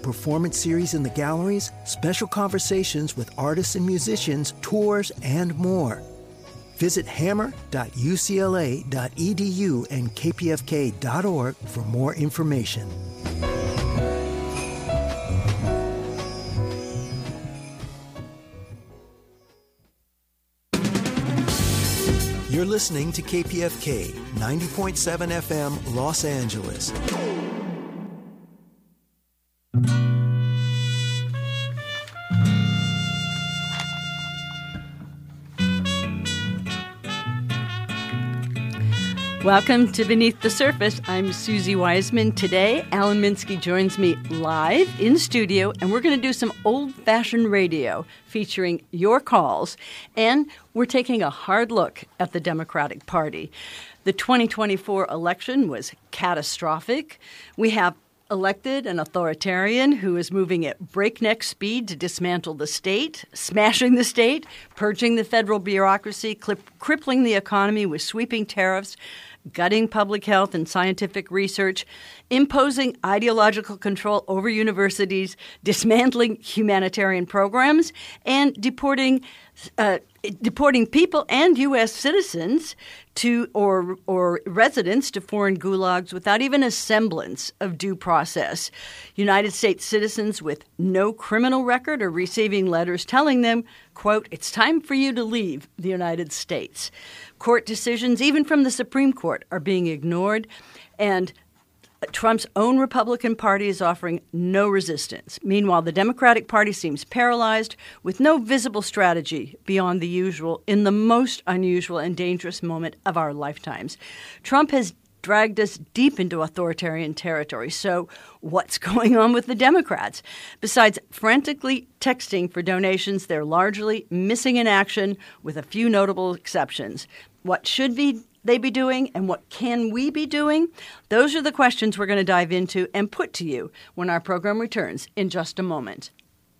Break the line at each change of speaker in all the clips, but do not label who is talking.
performance series in the galleries, special conversations with artists and musicians, tours, and more. Visit hammer.ucla.edu and kpfk.org for more information. You're listening to KPFK 90.7 FM Los Angeles.
Welcome to Beneath the Surface. I'm Susie Wiseman. Today, Alan Minsky joins me live in studio, and we're going to do some old-fashioned radio featuring your calls. And we're taking a hard look at the Democratic Party. The 2024 election was catastrophic. We have elected an authoritarian who is moving at breakneck speed to dismantle the state, smashing the state, purging the federal bureaucracy, crippling the economy with sweeping tariffs, gutting public health and scientific research, imposing ideological control over universities, dismantling humanitarian programs, and deporting people and U.S. citizens to or residents to foreign gulags without even a semblance of due process. United States citizens with no criminal record are receiving letters telling them, quote, "It's time for you to leave the United States." Court decisions, even from the Supreme Court, are being ignored, and Trump's own Republican Party is offering no resistance. Meanwhile, the Democratic Party seems paralyzed with no visible strategy beyond the usual in the most unusual and dangerous moment of our lifetimes. Trump has dragged us deep into authoritarian territory. So what's going on with the Democrats? Besides frantically texting for donations, they're largely missing in action with a few notable exceptions. What should they be doing, and what can we be doing? Those are the questions we're going to dive into and put to you when our program returns in just a moment.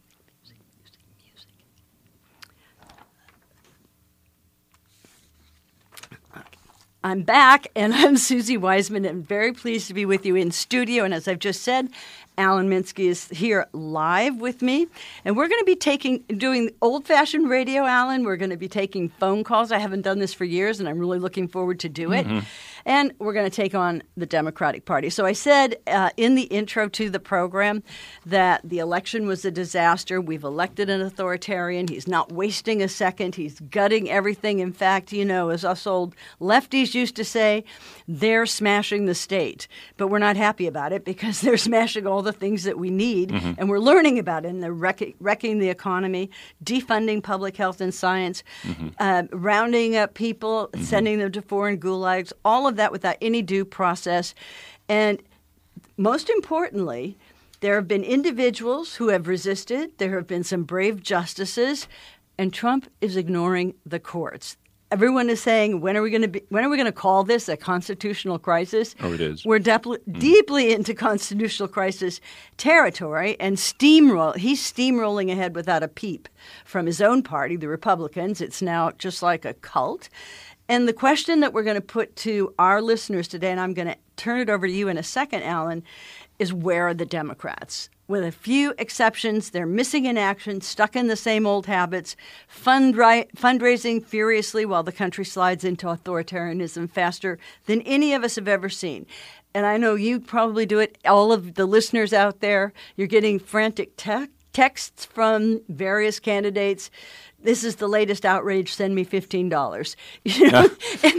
I'm back, and I'm Susie Wiseman, and very pleased to be with you in studio. And as I've just said, Alan Minsky is here live with me, and we're going to be doing old-fashioned radio, Alan. We're going to be taking phone calls. I haven't done this for years, and I'm really looking forward to do it. Mm-hmm. And we're going to take on the Democratic Party. So I said in the intro to the program that the election was a disaster. We've elected an authoritarian. He's not wasting a second. He's gutting everything. In fact, you know, as us old lefties used to say, they're smashing the state. But we're not happy about it because they're smashing all the things that we need, mm-hmm. and we're learning about it. And they're wrecking the economy, defunding public health and science, mm-hmm. Rounding up people, mm-hmm. sending them to foreign gulags, all of that without any due process. And most importantly, there have been individuals who have resisted. There have been some brave justices, and Trump is ignoring the courts. Everyone is saying, when are we going to call this a constitutional crisis?
Oh, it is.
We're deeply into constitutional crisis territory, and he's steamrolling ahead without a peep from his own party, the Republicans. It's now just like a cult. And the question that we're going to put to our listeners today, and I'm going to turn it over to you in a second, Alan, is where are the Democrats? With a few exceptions, they're missing in action, stuck in the same old habits, fundraising furiously while the country slides into authoritarianism faster than any of us have ever seen. And I know you probably do it. All of the listeners out there, you're getting frantic texts from various candidates. This is the latest outrage. Send me $15. You know?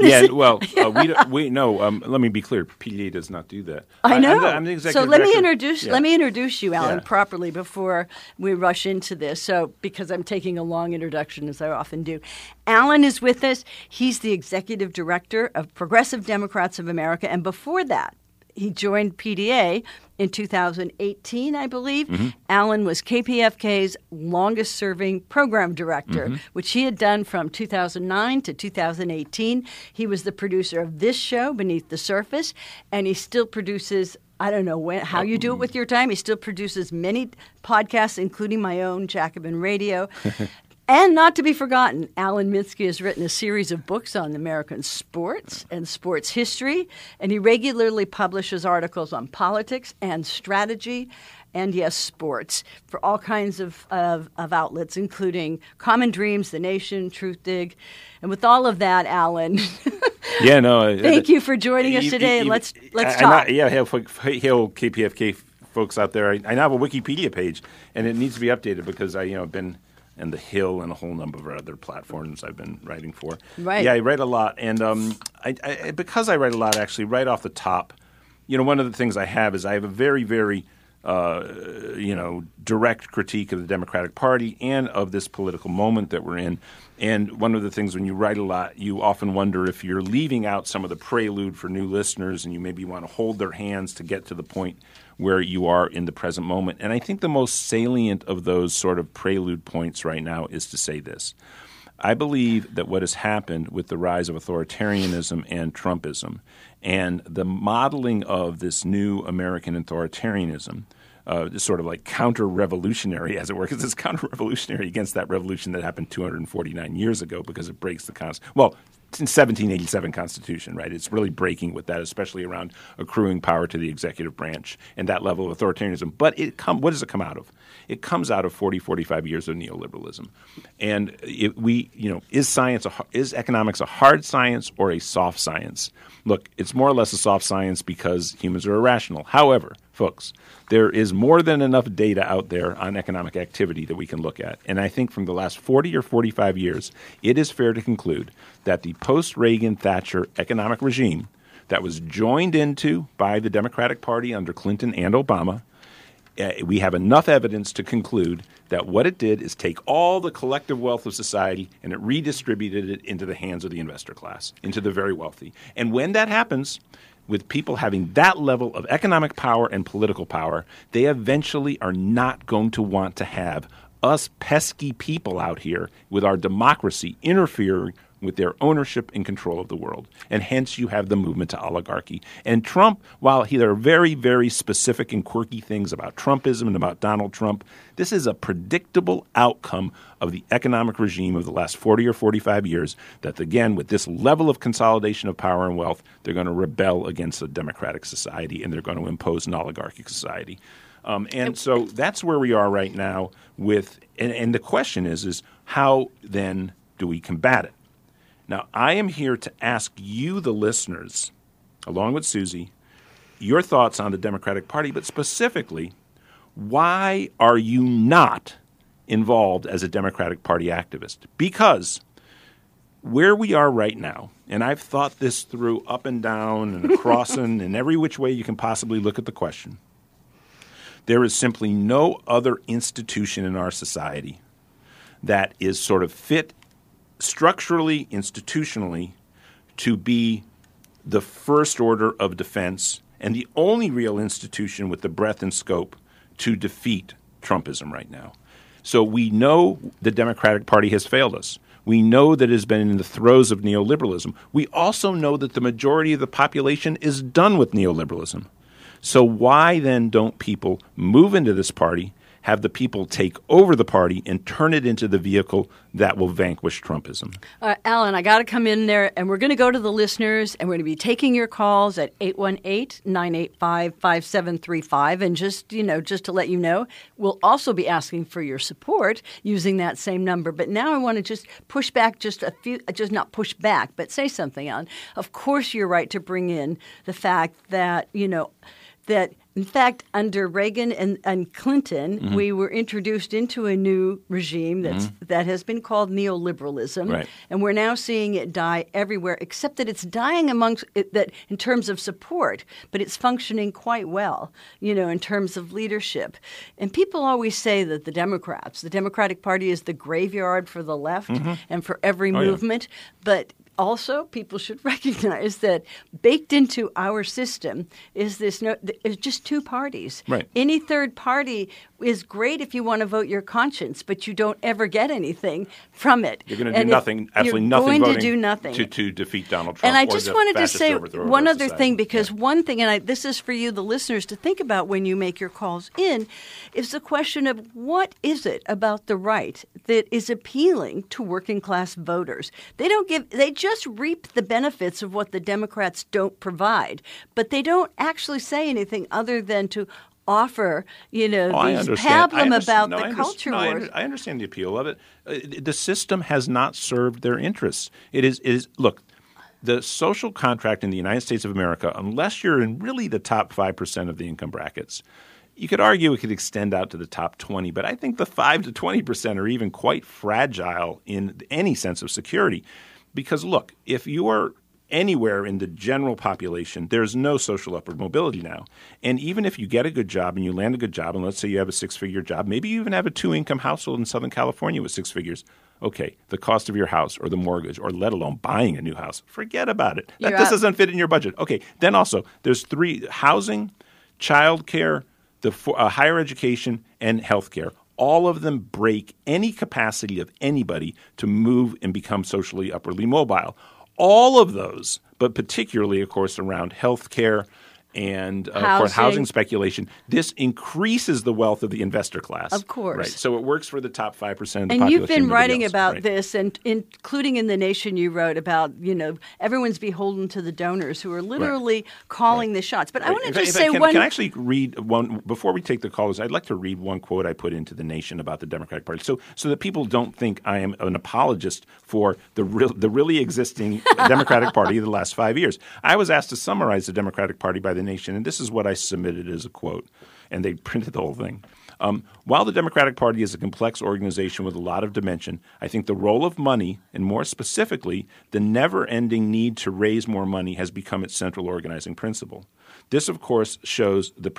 We know. Let me be clear. PDA does not do that.
I know.
I'm the executive
so let
director.
me introduce you, Alan, properly before we rush into this. So because I'm taking a long introduction, as I often do, Alan is with us. He's the executive director of Progressive Democrats of America, and before that, he joined PDA in 2018, I believe. Mm-hmm. Alan was KPFK's longest-serving program director, mm-hmm. which he had done from 2009 to 2018. He was the producer of this show, Beneath the Surface, and he still produces, I don't know how you do it with your time. He still produces many podcasts, including my own, Jacobin Radio. And not to be forgotten, Alan Minsky has written a series of books on American sports and sports history, and he regularly publishes articles on politics and strategy. and yes, sports for all kinds of outlets, including Common Dreams, The Nation, Truth Dig. And with all of that, Alan, thank you for joining us today. Let's talk.
Hail KPFK folks out there. I now have a Wikipedia page, and it needs to be updated because I've been in The Hill and a whole number of other platforms I've been writing for.
Right.
Yeah, I write a lot, and because I write a lot, actually, right off the top, one of the things I have is I have a very, very direct critique of the Democratic Party and of this political moment that we're in. And one of the things when you write a lot, you often wonder if you're leaving out some of the prelude for new listeners and you maybe want to hold their hands to get to the point where you are in the present moment. And I think the most salient of those sort of prelude points right now is to say this. I believe that what has happened with the rise of authoritarianism and Trumpism and the modeling of this new American authoritarianism, sort of like counter-revolutionary, as it were, because it's counter-revolutionary against that revolution that happened 249 years ago because it breaks the Constitution. Well, it's in 1787 Constitution, right? It's really breaking with that, especially around accruing power to the executive branch and that level of authoritarianism. But what does it come out of? It comes out of 40, 45 years of neoliberalism. And is economics a hard science or a soft science? Look, it's more or less a soft science because humans are irrational. However, folks, there is more than enough data out there on economic activity that we can look at. And I think from the last 40 or 45 years, it is fair to conclude that the post-Reagan Thatcher economic regime that was joined into by the Democratic Party under Clinton and Obama, we have enough evidence to conclude that what it did is take all the collective wealth of society and it redistributed it into the hands of the investor class, into the very wealthy. And when that happens, with people having that level of economic power and political power, they eventually are not going to want to have us pesky people out here with our democracy interfering with their ownership and control of the world. And hence you have the movement to oligarchy. And Trump, while there are very, very specific and quirky things about Trumpism and about Donald Trump, this is a predictable outcome of the economic regime of the last 40 or 45 years that, again, with this level of consolidation of power and wealth, they're going to rebel against a democratic society and they're going to impose an oligarchic society. And so that's where we are right now with and the question is how then do we combat it? Now, I am here to ask you, the listeners, along with Susie, your thoughts on the Democratic Party, but specifically, why are you not involved as a Democratic Party activist? Because where we are right now, and I've thought this through up and down and across and every which way you can possibly look at the question, there is simply no other institution in our society that is sort of fit structurally, institutionally, to be the first order of defense and the only real institution with the breadth and scope to defeat Trumpism right now. So we know the Democratic Party has failed us. We know that it has been in the throes of neoliberalism. We also know that the majority of the population is done with neoliberalism. So why then don't people move into this party, have the people take over the party, and turn it into the vehicle that will vanquish Trumpism?
Alan, I got to come in there, and we're going to go to the listeners, and we're going to be taking your calls at 818-985-5735. And just to let you know, we'll also be asking for your support using that same number. But now I want to just push back just not push back, but say something, Alan. Of course, you're right to bring in the fact that, that in fact, under Reagan and Clinton, we were introduced into a new regime that has been called neoliberalism,
right.
And we're now seeing it die everywhere, except that it's dying amongst that in terms of support, but it's functioning quite well, in terms of leadership. And people always say that the Democratic Party is the graveyard for the left and for every movement, but also, people should recognize that baked into our system is just two parties.
Right.
Any third party is great if you want to vote your conscience, but you don't ever get anything from it.
You're going to do nothing, absolutely nothing.
You're going
voting
to do nothing
to defeat Donald Trump.
And I just wanted to say one other thing, because
yeah.
one thing, and this is for you, the listeners, to think about when you make your calls in, is the question of what is it about the right that is appealing to working class voters? They just reap the benefits of what the Democrats don't provide, but they don't actually say anything other than to offer, these
I
pablum
understand.
about
No,
the culture wars.
I understand the appeal of it. The system has not served their interests. It is look, the social contract in the United States of America, unless you're in really the top 5% of the income brackets, you could argue it could extend out to the top 20, but I think the 5 to 20% are even quite fragile in any sense of security. Because look, if you are anywhere in the general population, there's no social upward mobility now. And even if you get a good job and you land a good job, and let's say you have a 6-figure job, maybe you even have a 2-income household in Southern California with 6 figures. Okay, the cost of your house or the mortgage or let alone buying a new house, forget about it. This doesn't fit in your budget. Okay, then also there's 3: housing, childcare, higher education, and healthcare. All of them break any capacity of anybody to move and become socially upwardly mobile. All of those, but particularly, of course, around healthcare and housing speculation, this increases the wealth of the investor class.
Of course.
Right. So it works for the top 5% of the population.
And you've been writing
else.
about
right.
this, and including in The Nation you wrote about, everyone's beholden to the donors who are literally calling the shots. But I want to just say
Can I actually read one – before we take the callers, I'd like to read one quote I put into The Nation about the Democratic Party so that people don't think I am an apologist for the really existing Democratic Party of the last 5 years. I was asked to summarize the Democratic Party by The Nation, and this is what I submitted as a quote, and they printed the whole thing. While the Democratic Party is a complex organization with a lot of dimension, I think the role of money, and more specifically, the never-ending need to raise more money, has become its central organizing principle. This, of course, shows the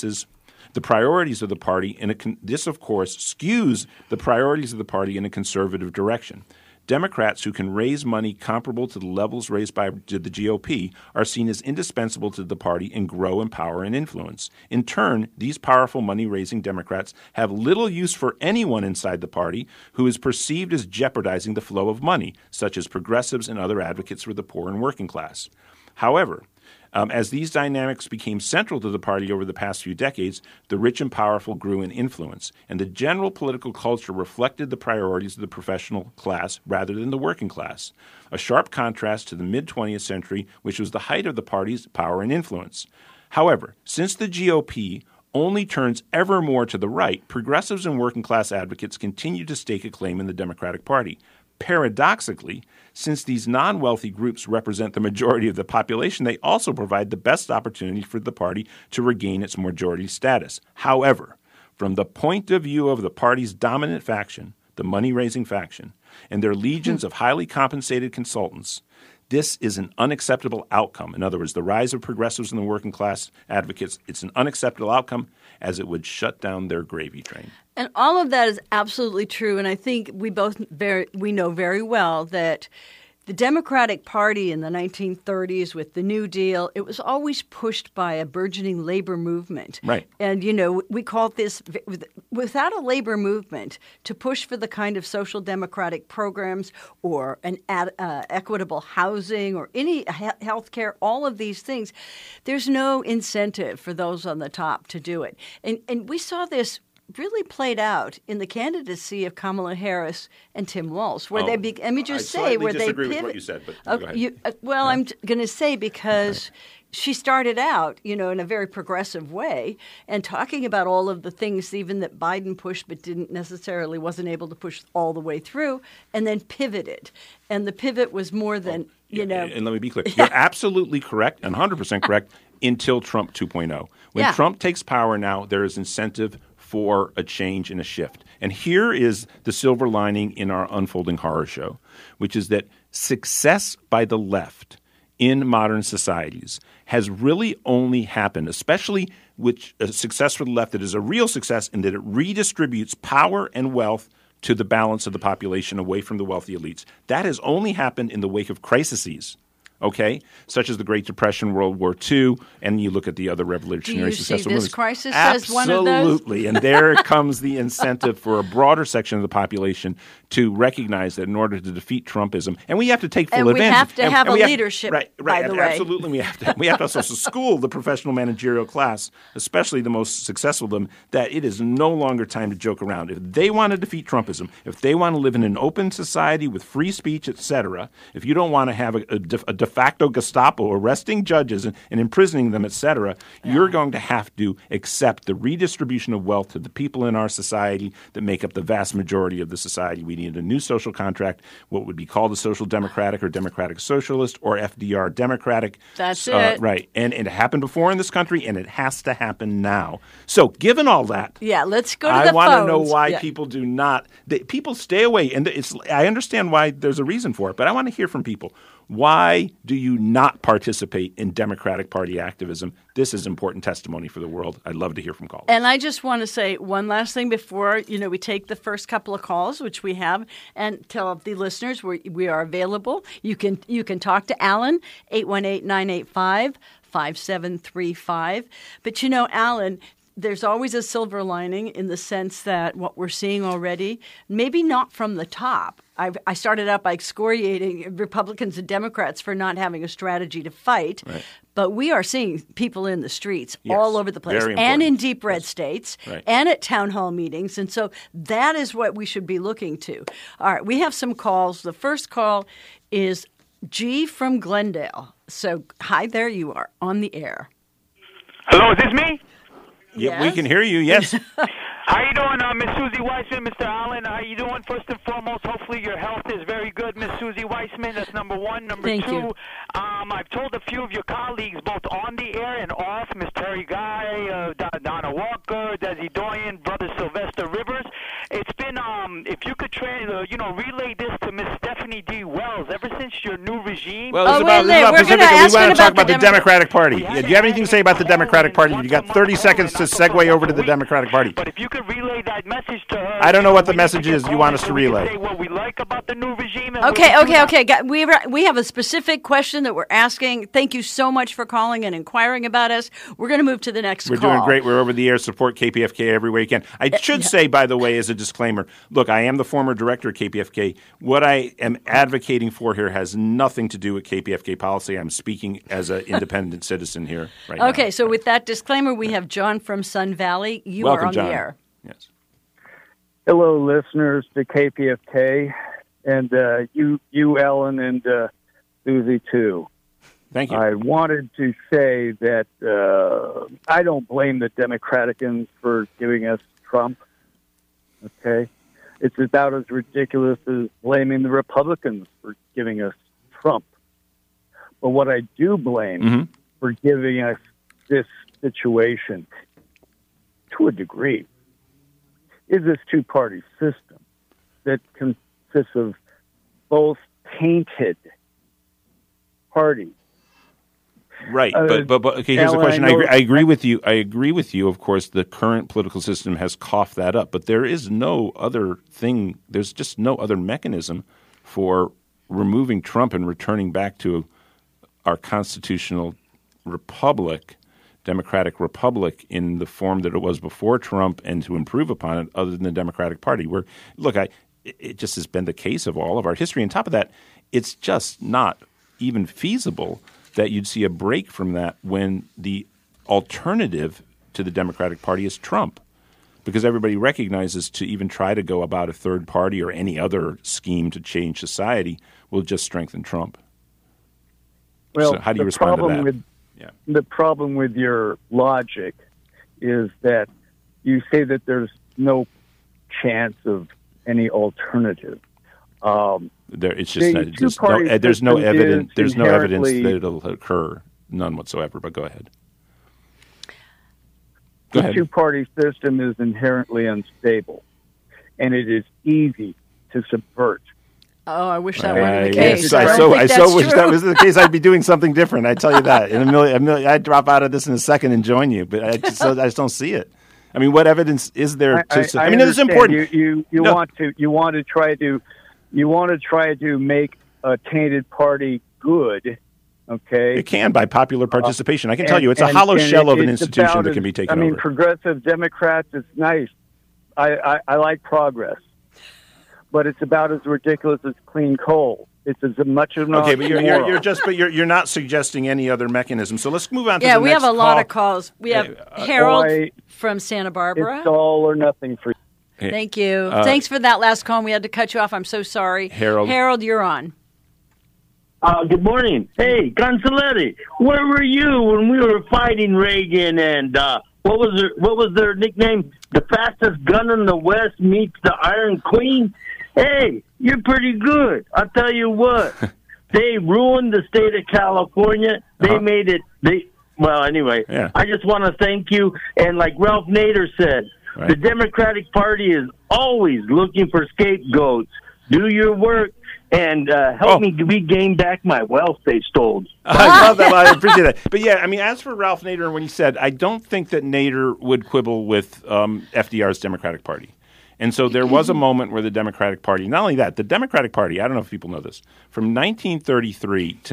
priorities of the party, and this, of course, skews the priorities of the party in a conservative direction. Democrats who can raise money comparable to the levels raised by the GOP are seen as indispensable to the party and grow in power and influence. In turn, these powerful money-raising Democrats have little use for anyone inside the party who is perceived as jeopardizing the flow of money, such as progressives and other advocates for the poor and working class. However, as these dynamics became central to the party over the past few decades, the rich and powerful grew in influence, and the general political culture reflected the priorities of the professional class rather than the working class, a sharp contrast to the mid-20th century, which was the height of the party's power and influence. However, since the GOP only turns ever more to the right, progressives and working-class advocates continue to stake a claim in the Democratic Party. Paradoxically, since these non-wealthy groups represent the majority of the population, they also provide the best opportunity for the party to regain its majority status. However, from the point of view of the party's dominant faction, the money-raising faction, and their legions of highly compensated consultants, this is an unacceptable outcome. In other words, the rise of progressives and the working class advocates, it's an unacceptable outcome as it would shut down their gravy train.
And all of that is absolutely true. And I think we know very well that the Democratic Party in the 1930s with the New Deal, it was always pushed by a burgeoning labor movement.
Right.
And, we call this – without a labor movement to push for the kind of social democratic programs or an equitable housing or any health care, all of these things, there's no incentive for those on the top to do it. And we saw this really played out in the candidacy of Kamala Harris and Tim Walz, where
I disagree with what you said, but go ahead.
I'm going to say because she started out, in a very progressive way and talking about all of the things even that Biden pushed but wasn't able to push all the way through, and then pivoted. And the pivot was more than,
And let me be clear. You're absolutely correct and 100% correct until Trump 2.0. When Trump takes power now, there is incentive for a change and a shift. And here is the silver lining in our unfolding horror show, which is that success by the left in modern societies has really only happened, especially with a success for the left that is a real success in that it redistributes power and wealth to the balance of the population away from the wealthy elites. That has only happened in the wake of crises. Okay, such as the Great Depression, World War II, and you look at the other revolutionary successful movements.
Do you see this crisis as one of those?
Absolutely, and there comes the incentive for a broader section of the population to recognize that in order to defeat Trumpism, and we have to take full advantage.
And we have to have a leadership,
by
the way.
Absolutely, we have to also school the professional managerial class, especially the most successful of them, that it is no longer time to joke around. If they want to defeat Trumpism, if they want to live in an open society with free speech, etc., if you don't want to have a facto Gestapo arresting judges and imprisoning them, et cetera, you're going to have to accept the redistribution of wealth to the people in our society that make up the vast majority of the society. We need a new social contract, what would be called a social democratic or democratic socialist or FDR democratic.
That's it.
Right. And it happened before in this country, and it has to happen now. So given all that,
let's go to
I
the
want to
phones.
know why people do not people stay away. And I understand why there's a reason for it, but I want to hear from people. Why do you not participate in Democratic Party activism? This is important testimony for the world. I'd love to hear from callers.
And I just want to say one last thing before we take the first couple of calls, which we have, and tell the listeners we are available. You can talk to Alan, 818-985-5735. But Alan, there's always a silver lining in the sense that what we're seeing already, maybe not from the top. I started out by excoriating Republicans and Democrats for not having a strategy to fight,
right.
But we are seeing people in the streets all over the place and in deep red states and at town hall meetings. And so that is what we should be looking to. All right, we have some calls. The first call is G from Glendale. So hi, there you are on the air.
Hello, is this me?
Yeah, we can hear you, yes.
How you doing, Miss Susie Weissman, Mr. Allen? How you doing? First and foremost, hopefully your health is very good, Miss Susie Weissman. That's number one. Number
Thank
two,
you.
I've told a few of your colleagues, both on the air and off, Miss Terry Guy, Donna Walker, Desi Doyen, Brother Sylvester Rivers. It's been, if you could relay this to Miss Stephanie D. Wells, ever since your new regime.
Well, we want to talk about the Democratic Party. Do you have anything to say about the Democratic Party? You got 30 seconds to segue over to the Democratic Party.
But if you could relay that message to her.
I don't know what the message is you want us to relay.
Say what we like about the new regime.
Okay. We have a specific question that we're asking. Thank you so much for calling and inquiring about us. We're going to move to the next call.
We're doing great. We're over the air. Support KPFK every way you can. I should say, by the way, as a disclaimer, look, I am the former director of KPFK. What I am advocating for here has nothing to do with KPFK policy. I'm speaking as an independent citizen here right now.
Okay, so with that disclaimer, we have John from Sun Valley. You
Welcome,
are on
John.
the air.
Yes.
Hello, listeners to KPFK, and you, Ellen, and Susie, too.
Thank you.
I wanted to say that I don't blame the Democraticans for giving us Trump, okay? It's about as ridiculous as blaming the Republicans for giving us Trump. But what I do blame for giving us this situation, to a degree, is this two-party system that consists of both tainted parties.
Right, but okay. Here's the question. I agree with you. I agree with you. Of course, the current political system has coughed that up, but there is no other thing. There's just no other mechanism for removing Trump and returning back to our constitutional republic, democratic republic, in the form that it was before Trump, and to improve upon it, other than the Democratic Party. Where it just has been the case of all of our history. On top of that, it's just not even feasible that you'd see a break from that when the alternative to the Democratic Party is Trump. Because everybody recognizes to even try to go about a third party or any other scheme to change society will just strengthen Trump.
Well,
so how do you respond to that?
The problem with your logic is that you say that there's no chance of any alternative.
There's no evidence. There's no evidence that it'll occur. None whatsoever. But go ahead.
The two-party system is inherently unstable, and it is easy to subvert.
Oh, I wish that weren't the case.
Yes, I so wish that was the case. I'd be doing something different. I tell you that. In a million, I'd drop out of this in a second and join you, but I just don't see it. I mean, what evidence is there? I mean, it's important.
You want to try to make a tainted party good. Okay,
it can by popular participation. I can tell you, it's a hollow shell of an institution that can be taken over.
I mean, progressive Democrats, it's nice. I like progress. But it's about as ridiculous as clean coal. It's as much of an
okay, but you're not suggesting any other mechanism. So let's move on to the next call.
Yeah, we have a lot of calls. We have Harold from Santa Barbara.
It's all or nothing for you.
Thank you. Thanks for that last call. We had to cut you off. I'm so sorry.
Harold,
you're on.
Good morning. Hey, Consoletti, where were you when we were fighting Reagan and what was their nickname? The fastest gun in the West meets the Iron Queen? Hey, you're pretty good. I'll tell you what. They ruined the state of California. They made it anyway, I just want to thank you. And like Ralph Nader said, the Democratic Party is always looking for scapegoats. Do your work and help me regain back my wealth they stole.
I love that. I appreciate that. But yeah, I mean, as for Ralph Nader and what he said, I don't think that Nader would quibble with FDR's Democratic Party. And so there was a moment where the Democratic Party, not only that, the Democratic Party, I don't know if people know this, from 1933 to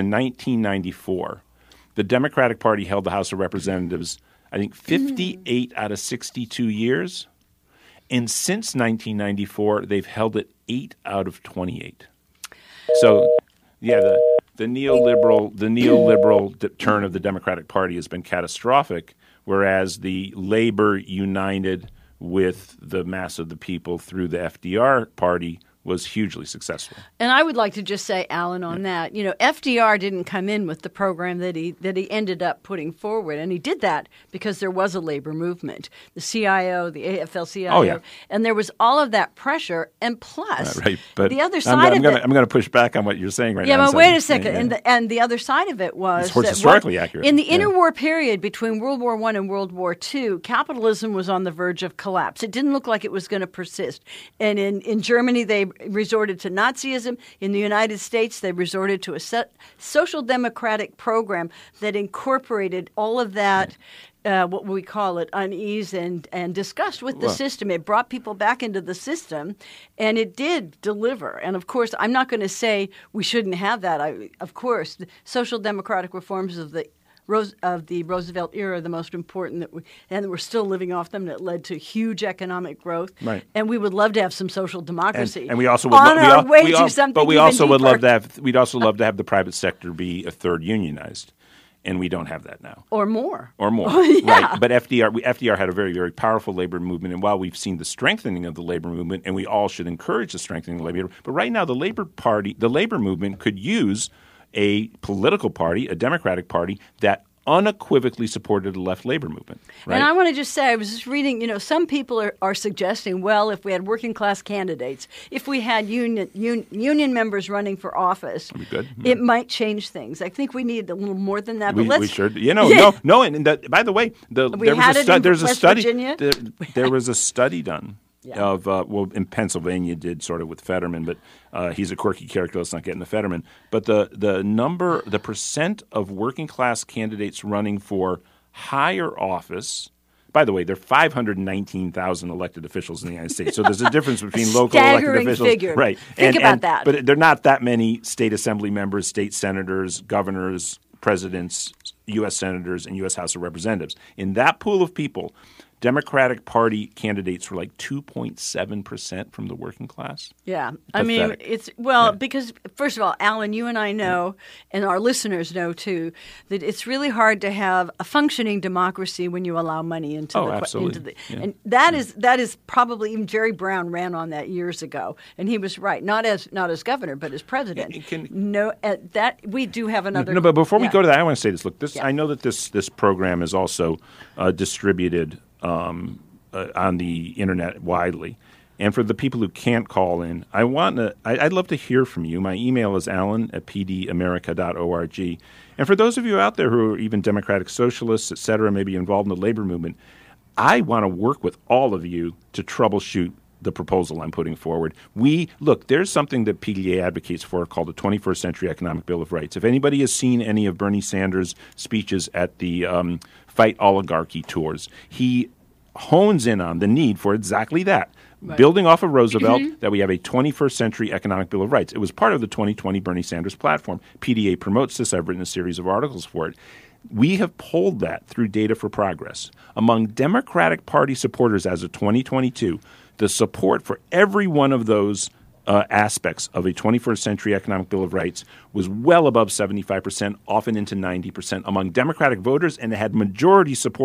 1994, the Democratic Party held the House of Representatives, I think, 58 out of 62 years. And since 1994, they've held it 8 out of 28. So, yeah, the neoliberal turn of the Democratic Party has been catastrophic, whereas the Labor united with the mass of the people through the FDR party was hugely successful.
And I would like to just say, Alan, on that, FDR didn't come in with the program that he ended up putting forward, and he did that because there was a labor movement, the CIO, the AFL-CIO, and there was all of that pressure, and plus
but
the other side of it.
I'm going to push back on what you're saying right now.
Yeah, but wait a second. And the other side of it was
it's historically accurate.
In the interwar period between World War I and World War II, capitalism was on the verge of collapse. It didn't look like it was going to persist. And in Germany, they resorted to Nazism. In the United States, they resorted to a social democratic program that incorporated all of that, what we call it, unease and disgust with the system. It brought people back into the system, and it did deliver. And, of course, I'm not going to say we shouldn't have that. Of course, the social democratic reforms of the Roosevelt era are the most important, and we're still living off them. That led to huge economic growth, and we would love to have some social democracy.
And we also would we'd also love to have the private sector be a third unionized, and we don't have that now.
Or more.
Right? But FDR had a very, very powerful labor movement, and while we've seen the strengthening of the labor movement, and we all should encourage the strengthening of the labor, but right now the labor movement could use a political party, a Democratic Party, that unequivocally supported the left labor movement. Right?
And I want to just say, I was just reading, some people are suggesting, well, if we had working class candidates, if we had union members running for office, it might change things. I think we need a little more than that.
We should. No. And by the way, there was a study done. In Pennsylvania did sort of with Fetterman, but he's a quirky character. Let's not get into Fetterman. But the percent of working class candidates running for higher office. By the way, there are 519,000 elected officials in the United States, so there's a difference between local elected officials.
Figure.
Right?
Think about that.
But there are not that many state assembly members, state senators, governors, presidents, U.S. senators, and U.S. House of Representatives. In that pool of people, Democratic Party candidates were like 2.7% from the working class.
Yeah.
Pathetic.
I mean, because, first of all, Alan, you and I know, and our listeners know too, that it's really hard to have a functioning democracy when you allow money into
absolutely.
And that is probably, even Jerry Brown ran on that years ago, and he was right, not as governor, but as president. We do have another.
No, but before we go to that, I want to say this. Look, I know that this program is also distributed on the internet widely. And for the people who can't call in, I'd love to hear from you. My email is alan@pdamerica.org. And for those of you out there who are even democratic socialists, et cetera, maybe involved in the labor movement, I want to work with all of you to troubleshoot the proposal I'm putting forward. There's something that PDA advocates for called the 21st Century Economic Bill of Rights. If anybody has seen any of Bernie Sanders' speeches at the Fight Oligarchy tours, he hones in on the need for exactly that. Right. Building off of Roosevelt, that we have a 21st Century Economic Bill of Rights. It was part of the 2020 Bernie Sanders platform. PDA promotes this. I've written a series of articles for it. We have polled that through Data for Progress. Among Democratic Party supporters as of 2022, the support for every one of those aspects of a 21st Century Economic Bill of Rights was well above 75%, often into 90% among Democratic voters, and it had majority support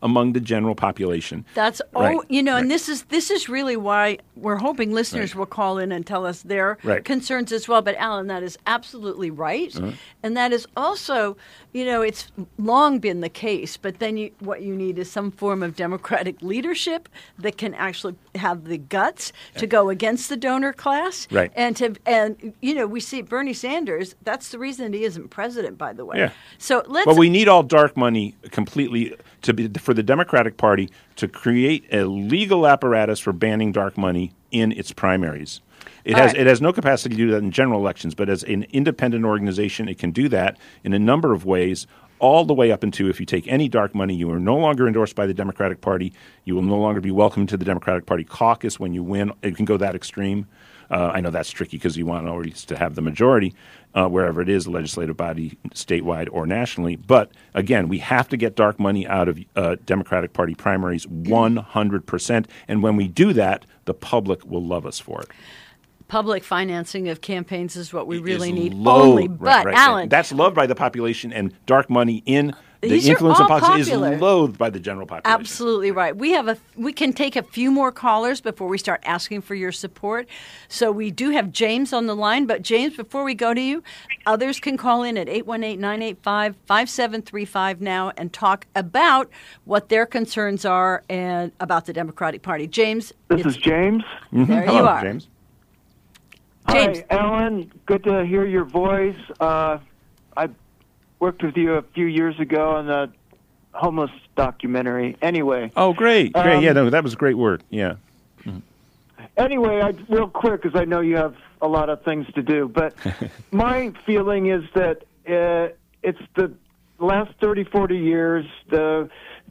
among the general population.
That's
Right.
and this is really why we're hoping listeners will call in and tell us their concerns as well. But Alan, that is absolutely right, and that is also, it's long been the case. But then what you need is some form of democratic leadership that can actually have the guts to go against the donor class,
right?
And we see Bernie Sanders. That's the reason he isn't president, by the way.
Yeah.
So let's.
But we need all dark money completely for the Democratic Party to create a legal apparatus for banning dark money in its primaries. It has no capacity to do that in general elections, but as an independent organization, it can do that in a number of ways, all the way up into if you take any dark money, you are no longer endorsed by the Democratic Party. You will no longer be welcome to the Democratic Party caucus when you win. It can go that extreme. I know that's tricky because you want always to have the majority wherever it is, the legislative body, statewide or nationally. But again, we have to get dark money out of Democratic Party primaries 100%. And when we do that, the public will love us for it.
Public financing of campaigns is what we really need.
But
Alan,
that's loved by the population, and dark money in the influence of politics is loathed by the general population.
Absolutely right. We can take a few more callers before we start asking for your support. So we do have James on the line, but James, before we go to you, others can call in at 818-985-5735 now and talk about what their concerns are and about the Democratic Party. James,
this is James.
There
Hello,
you are,
James.
James.
Hi, Alan. Good to hear your voice. I worked with you a few years ago on the homeless documentary. Anyway.
Oh, great. Yeah, no, that was great work. Yeah.
Mm-hmm. Anyway, real quick, because I know you have a lot of things to do, but my feeling is that it's the last 30, 40 years, the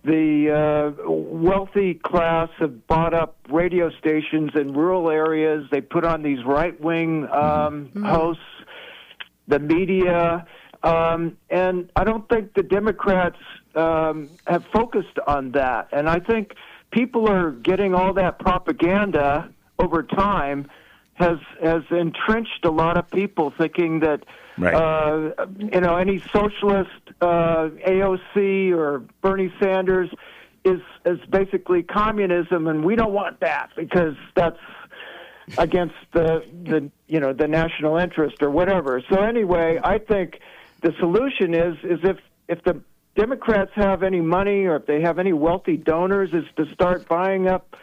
wealthy class have bought up radio stations in rural areas. They put on these right-wing hosts, the media, and I don't think the Democrats have focused on that. And I think people are getting all that propaganda over time has entrenched a lot of people thinking that any socialist AOC or Bernie Sanders is basically communism, and we don't want that because that's against the national interest or whatever. So anyway, I think the solution is if the Democrats have any money or if they have any wealthy donors, is to start buying up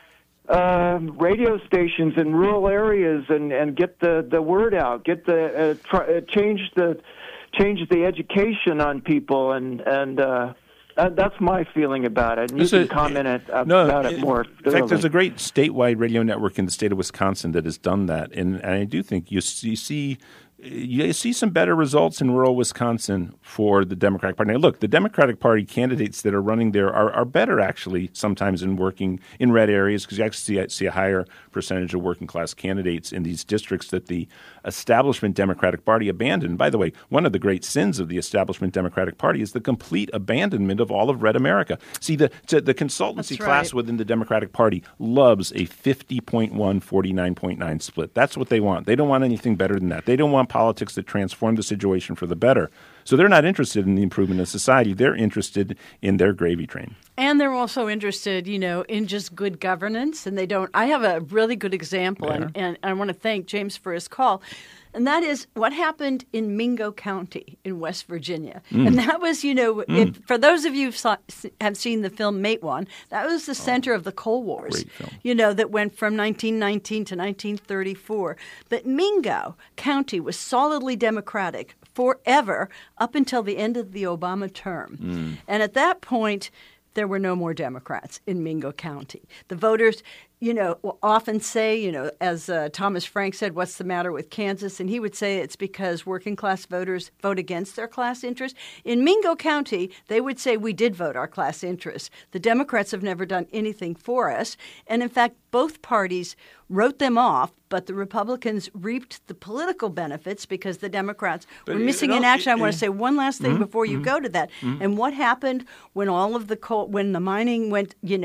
radio stations in rural areas and get the word out, get the change the education on people, and that's my feeling about it. And you can comment about it more.
In fact, there's a great statewide radio network in the state of Wisconsin that has done that, and I do think you see some better results in rural Wisconsin for the Democratic Party. Now, look, the Democratic Party candidates that are running there are better, actually, sometimes in working in red areas because you actually see a higher percentage of working-class candidates in these districts that the establishment Democratic Party abandoned. By the way, one of the great sins of the establishment Democratic Party is the complete abandonment of all of red America. See, the consultancy class within the Democratic Party loves a 50.1, 49.9 split. That's what they want. They don't want anything better than that. They don't want politics that transform the situation for the better. So they're not interested in the improvement of society. They're interested in their gravy train.
And they're also interested, in just good governance. And they don't. I have a really good example, and I want to thank James for his call. And that is what happened in Mingo County in West Virginia. And that was, for those of you who have seen the film Matewan, that was the center of the Cold Wars, that went from 1919 to 1934. But Mingo County was solidly Democratic forever up until the end of the Obama term. And at that point, there were no more Democrats in Mingo County. The voters, will often say, as Thomas Frank said, what's the matter with Kansas? And he would say it's because working class voters vote against their class interests. In Mingo County, they would say we did vote our class interests. The Democrats have never done anything for us. And in fact, both parties wrote them off, but the Republicans reaped the political benefits because the Democrats were missing in action. I want to say one last thing before you go to that. And what happened when all of when the mining went,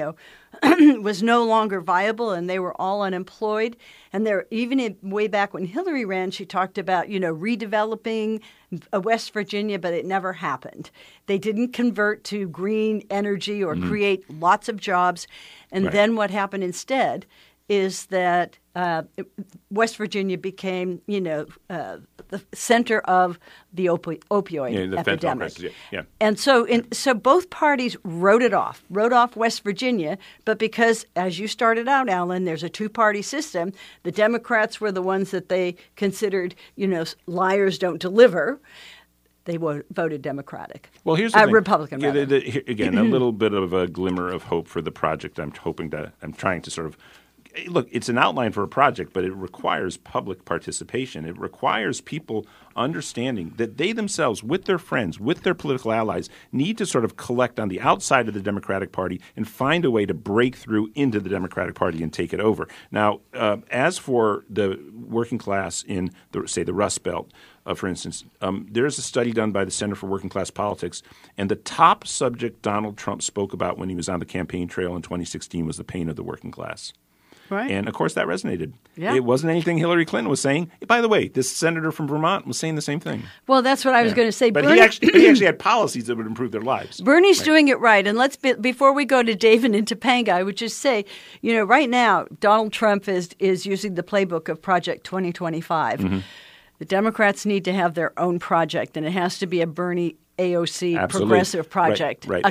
was no longer viable, and they were all unemployed. And way back when Hillary ran, she talked about, redeveloping West Virginia, but it never happened. They didn't convert to green energy or create lots of jobs. And then what happened instead is that West Virginia became, the center of the opioid epidemic.
Yeah.
And so both parties wrote off West Virginia, but because, as you started out, Alan, there's a two-party system, the Democrats were the ones that they considered, liars don't deliver. They voted Democratic.
Well, here's the thing.
Republican, rather.
Again, a little bit of a glimmer of hope for the project. I'm trying to sort of look, it's an outline for a project, but it requires public participation. It requires people understanding that they themselves, with their friends, with their political allies, need to sort of collect on the outside of the Democratic Party and find a way to break through into the Democratic Party and take it over. Now, as for the working class in, the Rust Belt, for instance, there's a study done by the Center for Working Class Politics, and the top subject Donald Trump spoke about when he was on the campaign trail in 2016 was the pain of the working class.
Right.
And, of course, that resonated.
Yeah.
It wasn't anything Hillary Clinton was saying. By the way, this senator from Vermont was saying the same thing.
Well, that's what I was going to say.
But he actually had policies that would improve their lives.
Bernie's doing it right. And before we go to David in Topanga, I would just say, right now, Donald Trump is using the playbook of Project 2025. Mm-hmm. The Democrats need to have their own project, and it has to be a Bernie AOC
Absolutely.
Progressive project,
right.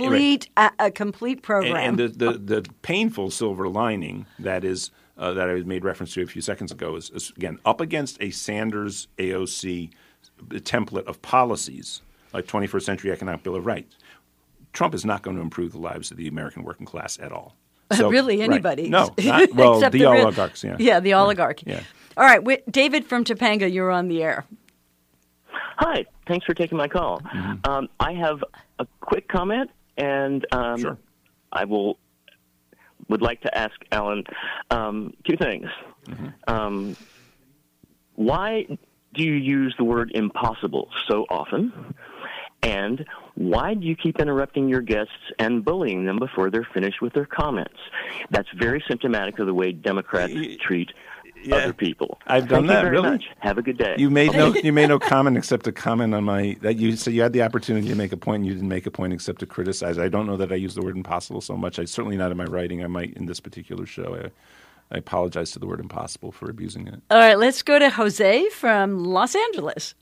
A complete program.
And the painful silver lining that I made reference to a few seconds ago is again up against a Sanders AOC template of policies like 21st Century Economic Bill of Rights. Trump is not going to improve the lives of the American working class at all. So,
really, anybody?
Right. No, not, well,
except
the oligarchs.
Yeah, the oligarchy.
Yeah.
All right, David from Topanga, you're on the air.
Hi, thanks for taking my call. Mm-hmm. I have a quick comment, and
sure.
I would like to ask Alan two things. Mm-hmm. Why do you use the word impossible so often? And why do you keep interrupting your guests and bullying them before they're finished with their comments? That's very symptomatic of the way Democrats treat other people.
I've done that.
Thank you very
really?
much. Have a good day.
You made no comment except a comment on so you had the opportunity to make a point and you didn't make a point except to criticize. I don't know that I use the word impossible so much. I certainly not in my writing. I might in this particular show. I apologize to the word impossible for abusing it.
All right, let's go to Jose from Los Angeles.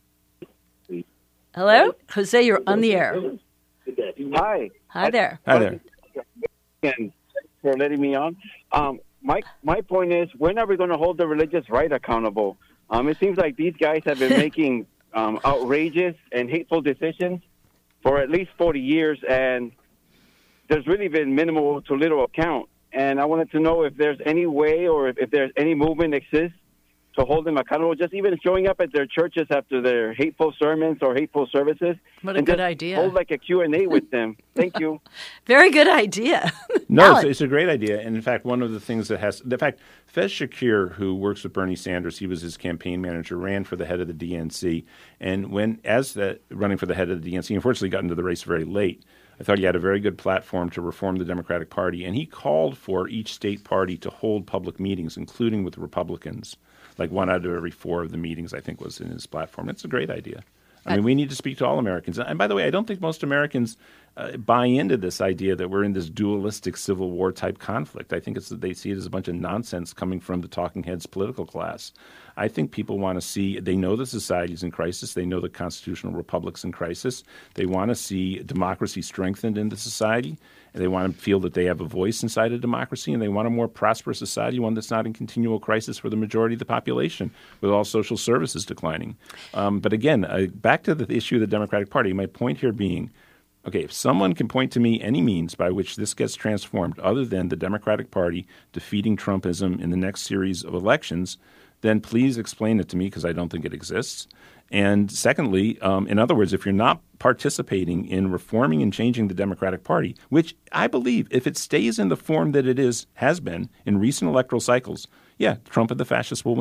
Hello? Jose, you're on the air.
Hi.
Hi there.
Hi there.
And for letting me on. My point is, when are we going to hold the religious right accountable? It seems like these guys have been making outrageous and hateful decisions for at least 40 years, and there's really been minimal to little account. And I wanted to know if there's any way or if there's any movement exists to hold them accountable, just even showing up at their churches after their hateful sermons or hateful services.
What a good idea.
Hold like a Q&A with them. Thank you.
Very good idea.
No, it's a great idea. And in fact, one of the things Fez Shakir, who works with Bernie Sanders, he was his campaign manager, ran for the head of the DNC. And running for the head of the DNC, unfortunately got into the race very late. I thought he had a very good platform to reform the Democratic Party. And he called for each state party to hold public meetings, including with Republicans. Like 1 out of every 4 of the meetings, I think, was in his platform. It's a great idea. I mean, we need to speak to all Americans. And by the way, I don't think most Americans buy into this idea that we're in this dualistic Civil War type conflict. I think they see it as a bunch of nonsense coming from the talking heads political class. I think people want to see – they know the society's in crisis. They know the constitutional republic's in crisis. They want to see democracy strengthened in the society. And they want to feel that they have a voice inside a democracy, and they want a more prosperous society, one that's not in continual crisis for the majority of the population, with all social services declining. But again, back to the issue of the Democratic Party, my point here being, okay, if someone can point to me any means by which this gets transformed other than the Democratic Party defeating Trumpism in the next series of elections, then please explain it to me because I don't think it exists. And secondly, in other words, if you're not participating in reforming and changing the Democratic Party, which I believe if it stays in the form that it has been in recent electoral cycles, yeah, Trump and the fascists will win.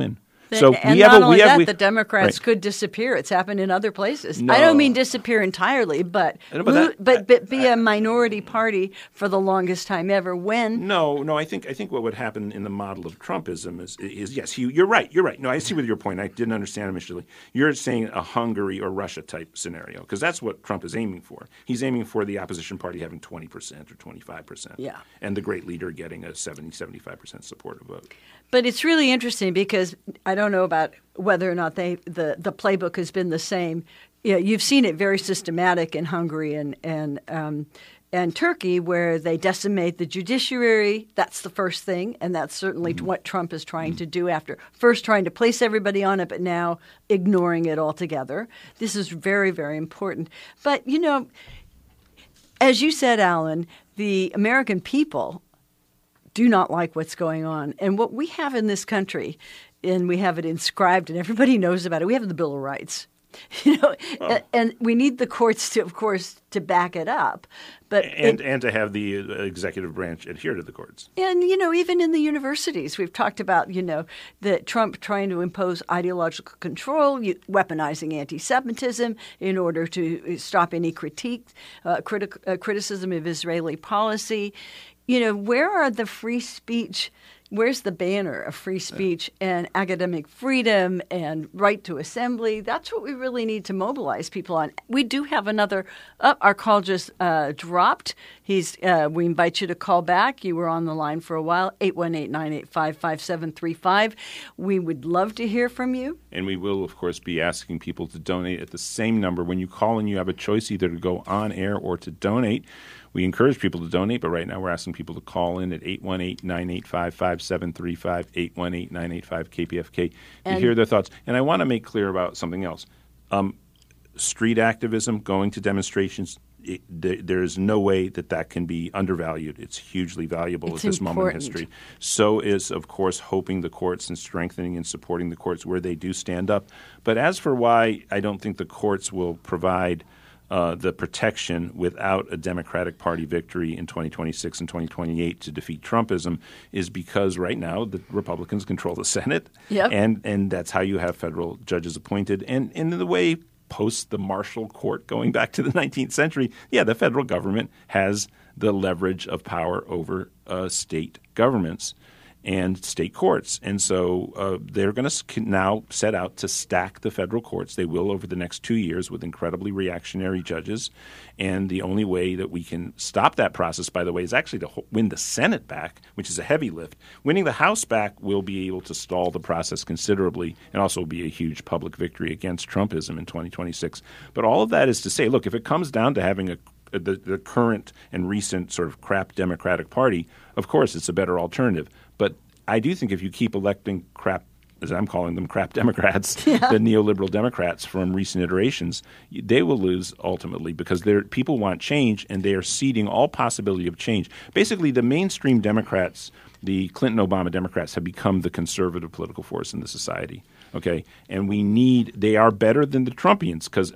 So
and
we have
not
a,
only
we have,
that,
we,
the Democrats
right.
could disappear. It's happened in other places.
No.
I don't mean disappear entirely, but be a minority party for the longest time ever. When
No, I think what would happen in the model of Trumpism is yes, you're right. No, I see with your point. I didn't understand initially. You're saying a Hungary or Russia type scenario because that's what Trump is aiming for. He's aiming for the opposition party having 20% or 25%.
Yeah.
And the great leader getting a 75% supportive vote.
But it's really interesting because I don't know about whether or not the playbook has been the same. You've seen it very systematic in Hungary and Turkey, where they decimate the judiciary. That's the first thing, and that's certainly what Trump is trying to do after first trying to place everybody on it, but now ignoring it altogether. This is very, very important. But, as you said, Alan, the American people do not like what's going on. And what we have in this country, and we have it inscribed and everybody knows about it, we have the Bill of Rights. And we need the courts to, of course, to back it up. But
and to have the executive branch adhere to the courts.
And, even in the universities, we've talked about, that Trump trying to impose ideological control, weaponizing anti-Semitism in order to stop any criticism of Israeli policy. Where are the free speech? Where's the banner of free speech and academic freedom and right to assembly? That's what we really need to mobilize people on. We do have another our call just dropped. We invite you to call back. You were on the line for a while, 818-985-5735. We would love to hear from you.
And we will, of course, be asking people to donate at the same number. When you call in, you have a choice either to go on air or to donate. We encourage people to donate, but right now we're asking people to call in at 818-985-5735, 818-985-KPFK to hear their thoughts. And I want to make clear about something else. Street activism, going to demonstrations, there is no way that can be undervalued. It's hugely valuable at this moment in history. So is, of course, hoping the courts and strengthening and supporting the courts where they do stand up. But as for why I don't think the courts will provide the protection without a Democratic Party victory in 2026 and 2028 to defeat Trumpism is because right now the Republicans control the Senate, and that's how you have federal judges appointed. And in the way post the Marshall Court going back to the 19th century, the federal government has the leverage of power over state governments and state courts. And so they're going to now set out to stack the federal courts. They will over the next 2 years with incredibly reactionary judges. And the only way that we can stop that process, by the way, is actually to win the Senate back, which is a heavy lift. Winning the House back will be able to stall the process considerably and also be a huge public victory against Trumpism in 2026. But all of that is to say, look, if it comes down to having the current and recent sort of crap Democratic Party, of course it's a better alternative. But I do think if you keep electing crap, as I'm calling them, crap Democrats, the neoliberal Democrats from recent iterations, they will lose ultimately because people want change and they are ceding all possibility of change. Basically, the mainstream Democrats, the Clinton-Obama Democrats, have become the conservative political force in the society. Okay, and they are better than the Trumpians because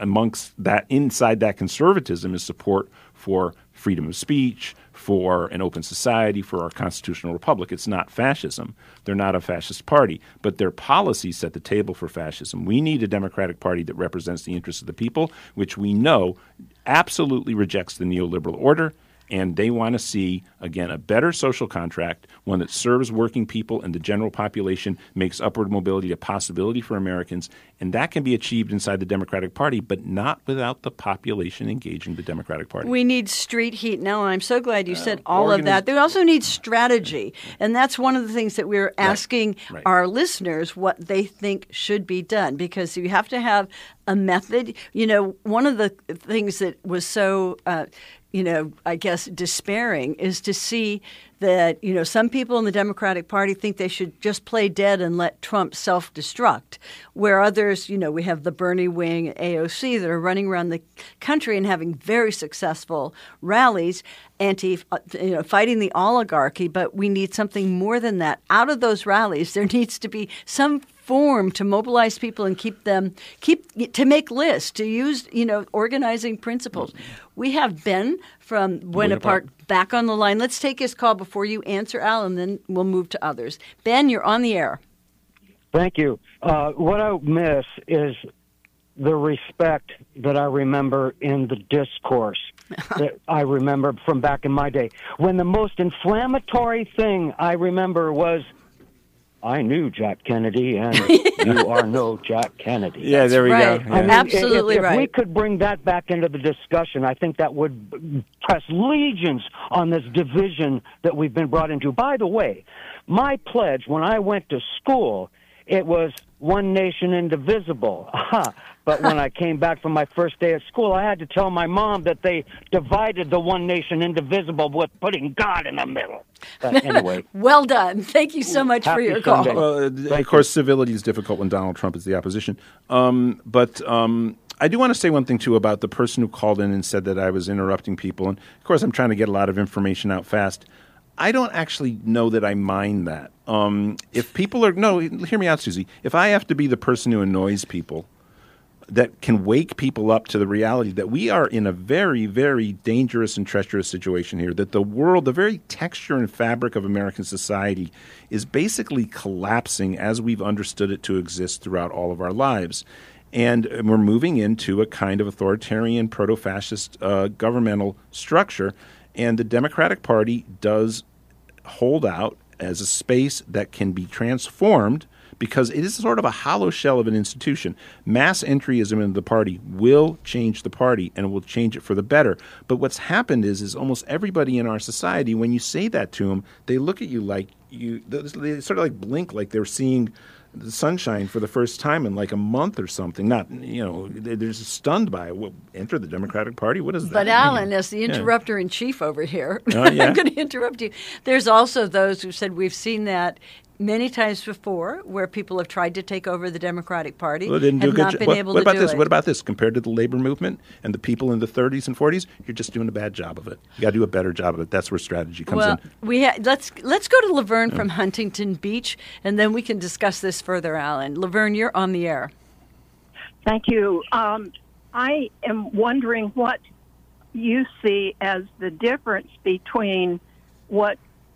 inside that conservatism is support for freedom of speech, for an open society, for our constitutional republic. It's not fascism. They're not a fascist party, but their policies set the table for fascism. We need a Democratic Party that represents the interests of the people, which we know absolutely rejects the neoliberal order. And they want to see, again, a better social contract, one that serves working people and the general population, makes upward mobility a possibility for Americans. And that can be achieved inside the Democratic Party, but not without the population engaging the Democratic Party.
We need street heat. Now, I'm so glad you said all of that. They also need strategy. And that's one of the things that we're asking our listeners what they think should be done, because you have to have a method. One of the things that was so I guess despairing is to see that, some people in the Democratic Party think they should just play dead and let Trump self-destruct, where others, we have the Bernie wing and AOC that are running around the country and having very successful rallies, fighting the oligarchy, but we need something more than that. Out of those rallies, there needs to be some form to mobilize people and to make lists, to use, organizing principles. We have Ben from Buena Park back on the line. Let's take his call before you answer, Al, and then we'll move to others. Ben, you're on the air.
Thank you. What I miss is the respect that I remember in the discourse that I remember from back in my day. When the most inflammatory thing I remember was, I knew Jack Kennedy, and you are no Jack Kennedy.
Yeah, there we go. Yeah.
I mean,
Absolutely
if
right.
we could bring that back into the discussion, I think that would press legions on this division that we've been brought into. By the way, my pledge when I went to school, it was one nation indivisible. But when I came back from my first day at school, I had to tell my mom that they divided the one nation indivisible with putting God in the middle. But anyway.
Well done. Thank you so much for your call.
Well, of course, civility is difficult when Donald Trump is the opposition. But I do want to say one thing, too, about the person who called in and said that I was interrupting people. And, of course, I'm trying to get a lot of information out fast. I don't actually know that I mind that. If people are – no, hear me out, Susie. If I have to be the person who annoys people that can wake people up to the reality that we are in a very, very dangerous and treacherous situation here, that the world, the very texture and fabric of American society is basically collapsing as we've understood it to exist throughout all of our lives. And we're moving into a kind of authoritarian, proto-fascist governmental structure. And the Democratic Party does hold out as a space that can be transformed because it is sort of a hollow shell of an institution. Mass entryism into the party will change the party, and it will change it for the better. But what's happened is almost everybody in our society, when you say that to them, they look at you like they sort of like blink like they're seeing the sunshine for the first time in like a month or something. Not, they're just stunned by it. Well, enter the Democratic Party? What is that?
But Alan, as the interrupter-in-chief over here,
yeah.
I'm going to interrupt you. There's also those who said we've seen that many times before where people have tried to take over the Democratic Party
well, didn't
have
do
not been able to do it.
What about this? Compared to the labor movement and the people in the 30s and 40s, you're just doing a bad job of it. You got to do a better job of it. That's where strategy comes in.
Let's go to Laverne from Huntington Beach, and then we can discuss this further, Alan. Laverne, you're on the air.
Thank you. I am wondering what you see as the difference between what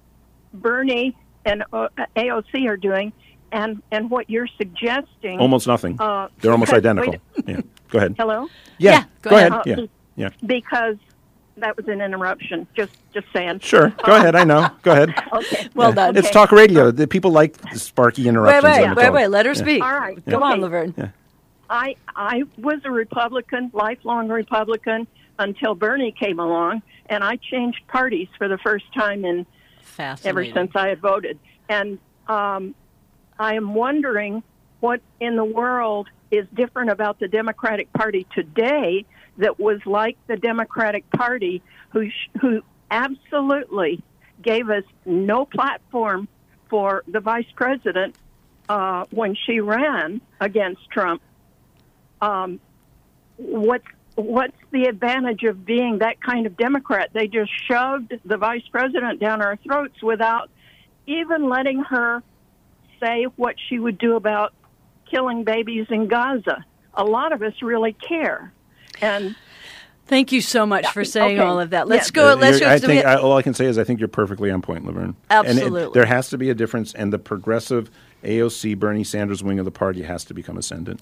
Bernie and AOC are doing and what you're suggesting.
Almost nothing. They're almost identical. Yeah. Go ahead.
Hello?
Yeah, go ahead. Yeah.
Because that was an interruption. Just saying.
Sure. Go ahead. I know. Go ahead.
Okay.
Well done.
It's talk radio. The people like sparky interruptions.
Wait. Let her speak.
All right.
Come on, Laverne.
Yeah.
I was a Republican, lifelong Republican, until Bernie came along, and I changed parties for the first time in ever since I had voted. And I am wondering what in the world is different about the Democratic Party today that was like the Democratic Party who absolutely gave us no platform for the vice president when she ran against Trump. What's the advantage of being that kind of Democrat? They just shoved the vice president down our throats without even letting her say what she would do about killing babies in Gaza. A lot of us really care. And
thank you so much for saying all of that. Let's
go.
go.
All I can say is I think you're perfectly on point, Laverne.
Absolutely.
And there has to be a difference, and the progressive AOC Bernie Sanders wing of the party has to become ascendant.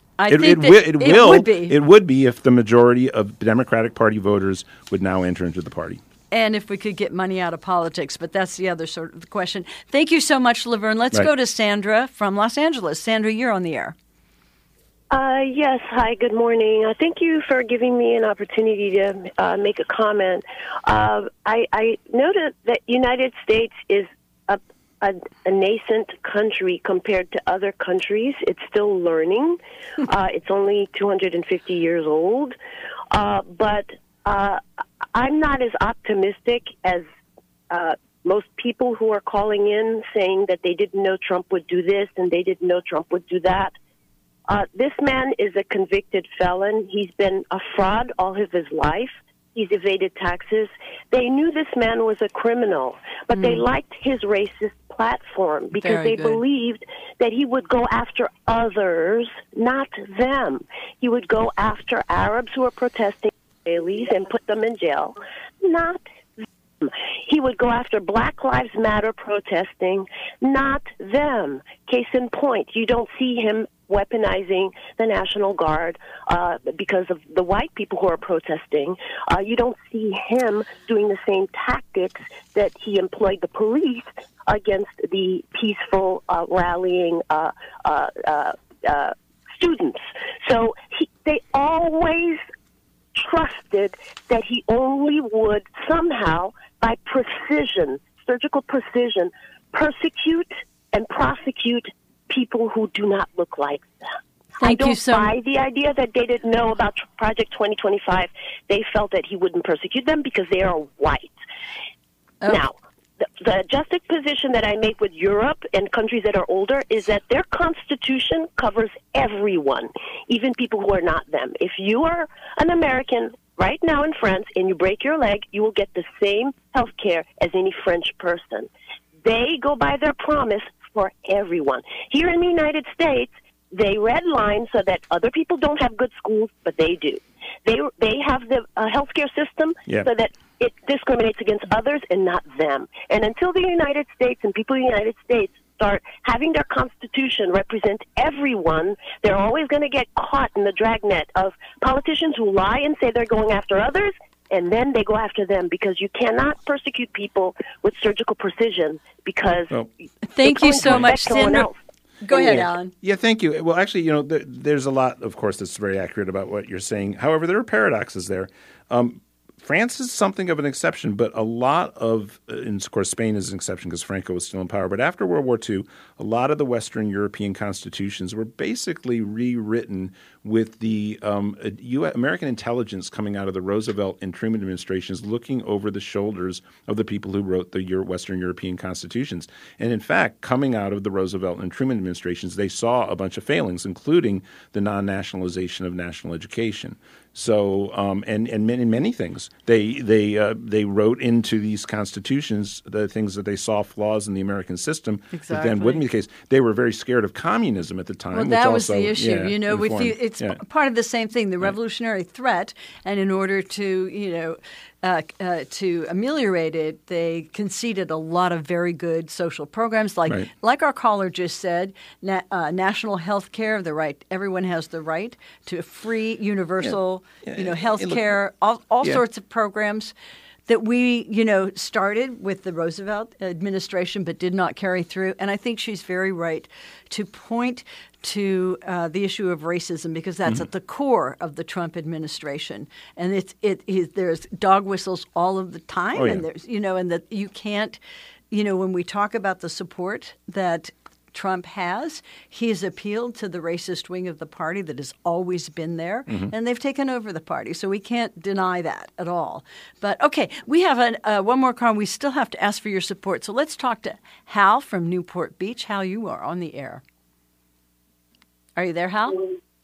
It would be if the majority of Democratic Party voters would now enter into the party.
And if we could get money out of politics, but that's the other sort of question. Thank you so much, Laverne. Let's go to Sandra from Los Angeles. Sandra, you're on the air.
Yes. Hi, good morning. Thank you for giving me an opportunity to make a comment. I noted that United States is a nascent country compared to other countries. It's still learning. It's only 250 years old. But I'm not as optimistic as most people who are calling in saying that they didn't know Trump would do this and they didn't know Trump would do that. This man is a convicted felon. He's been a fraud all of his life. He's evaded taxes. They knew this man was a criminal, but they liked his racist platform because they believed that he would go after others, not them. He would go after Arabs who are protesting Israelis and put them in jail, not them. He would go after Black Lives Matter protesting, not them. Case in point, you don't see him weaponizing the National Guard because of the white people who are protesting. You don't see him doing the same tactics that he employed the police against the peaceful rallying students. So they always trusted that he only would somehow, by precision, surgical precision, persecute and prosecute people who do not look like them. I don't buy the idea that they didn't know about Project 2025. They felt that he wouldn't persecute them because they are white. Oh. Now, the juxtaposition that I make with Europe and countries that are older is that their constitution covers everyone, even people who are not them. If you are an American right now in France and you break your leg, you will get the same health care as any French person. They go by their promise for everyone. Here in the United States, they redline so that other people don't have good schools, but they do. They have the healthcare system so that it discriminates against others and not them. And until the United States and people in the United States start having their constitution represent everyone, they're always going to get caught in the dragnet of politicians who lie and say they're going after others, and then they go after them, because you cannot persecute people with surgical precision because...
Thank you so much, Sandra. Go ahead, Alan.
Yeah, thank you. Well, actually, there's a lot, of course, that's very accurate about what you're saying. However, there are paradoxes there. France is something of an exception, but a lot of, and of course, Spain is an exception because Franco was still in power. But after World War II, a lot of the Western European constitutions were basically rewritten with the American intelligence coming out of the Roosevelt and Truman administrations looking over the shoulders of the people who wrote the Western European constitutions. And in fact, coming out of the Roosevelt and Truman administrations, they saw a bunch of failings, including the non-nationalization of national education. So, and in many things, they wrote into these constitutions the things that they saw flaws in the American system. Exactly. That then wouldn't be the case. They were very scared of communism at the time.
Well, that was the issue. It's part of the same thing, the revolutionary threat. And in order to, to ameliorate it, they conceded a lot of very good social programs, like our caller just said, national health care, everyone has the right to free, universal, health care, all sorts of programs that we, started with the Roosevelt administration but did not carry through. And I think she's very right to point to the issue of racism, because that's at the core of the Trump administration, and there's dog whistles all of the time, and there's and that you can't, when we talk about the support that Trump has, he has appealed to the racist wing of the party that has always been there, and they've taken over the party, so we can't deny that at all. But okay, we have one more call. We still have to ask for your support, so let's talk to Hal from Newport Beach. Hal, you are on the air. Are you there, Hal?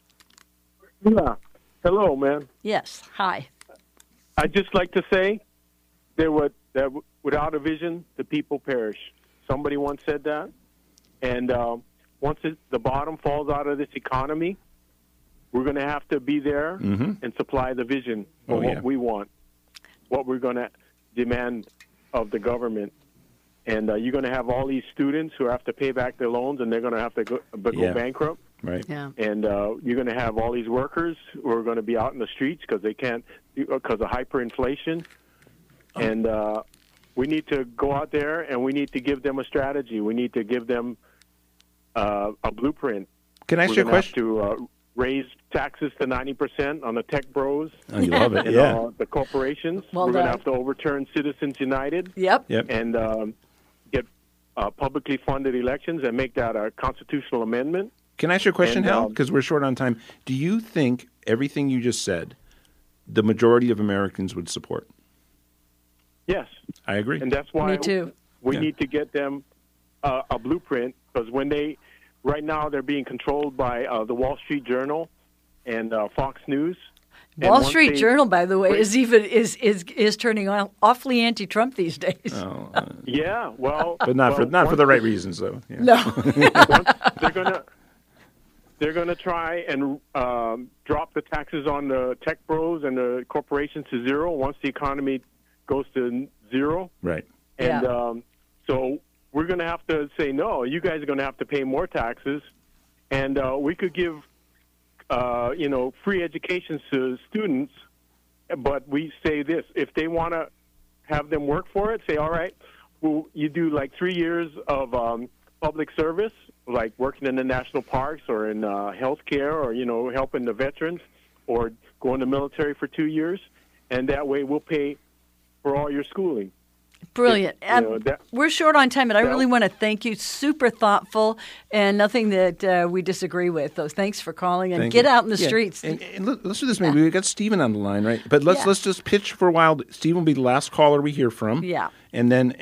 Yeah. Hello, man.
Yes. Hi.
I'd just like to say that without a vision, the people perish. Somebody once said that. And once the bottom falls out of this economy, we're going to have to be there and supply the vision for what we want, what we're going to demand of the government. And you're going to have all these students who have to pay back their loans, and they're going to have to go bankrupt.
Right.
Yeah.
And you're going to have all these workers who are going to be out in the streets because they can't, because of hyperinflation. And we need to go out there and we need to give them a strategy. We need to give them a blueprint.
Can I ask you a question?
We're going to have to raise taxes to 90% on the tech bros.
Oh, you love it,
and, the corporations.
Well
We're
done.
going to have to overturn Citizens United.
Yep.
And get publicly funded elections and make that a constitutional amendment.
Can I ask you a question, Hal? Because we're short on time. Do you think everything you just said, the majority of Americans would support?
Yes.
I agree.
And that's why
Me too.
we need to get them a blueprint, because right now they're being controlled by the Wall Street Journal and Fox News.
Wall Street Journal, by the way, is turning awfully anti-Trump these days.
Oh,
yeah, well,
but not for the right reasons, though. Yeah.
No.
They're gonna try and drop the taxes on the tech bros and the corporations to zero once the economy goes to zero.
Right.
And so we're going to have to say, no, you guys are going to have to pay more taxes. And we could give, free education to students, but we say this. If they want to have them work for it, say, all right, well, you do like 3 years of public service, like working in the national parks or in healthcare or, helping the veterans or going to the military for 2 years. And that way we'll pay for all your schooling.
Brilliant. We're short on time, but I really want to thank you. Super thoughtful and nothing that we disagree with. So thanks for calling and get out in the streets.
And let's do this. Maybe we've got Stephen on the line, right? But let's just pitch for a while. Stephen will be the last caller we hear from.
Yeah.
And then